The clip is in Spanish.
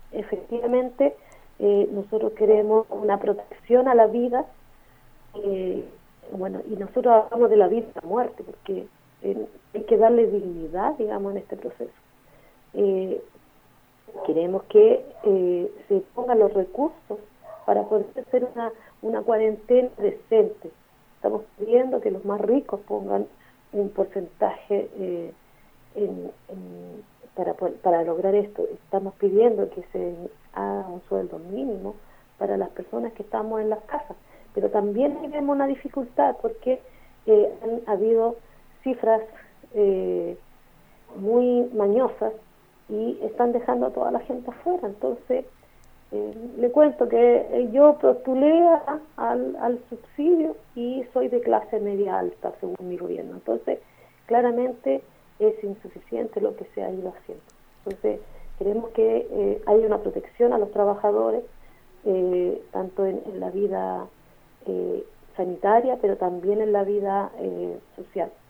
efectivamente nosotros queremos una protección a la vida, bueno, y nosotros hablamos de la vida y la muerte, porque hay que darle dignidad, digamos, en este proceso. Eh, Queremos que se pongan los recursos para poder hacer una cuarentena decente. Estamos pidiendo que los más ricos pongan un porcentaje para lograr esto. Estamos pidiendo que se haga un sueldo mínimo para las personas que estamos en las casas, pero también tenemos una dificultad porque han habido cifras muy mañosas y están dejando a toda la gente afuera. Entonces, le cuento que yo postulé al subsidio y soy de clase media alta, según mi gobierno. Entonces, claramente es insuficiente lo que se ha ido haciendo. Entonces, queremos que haya una protección a los trabajadores, tanto en la vida sanitaria, pero también en la vida social.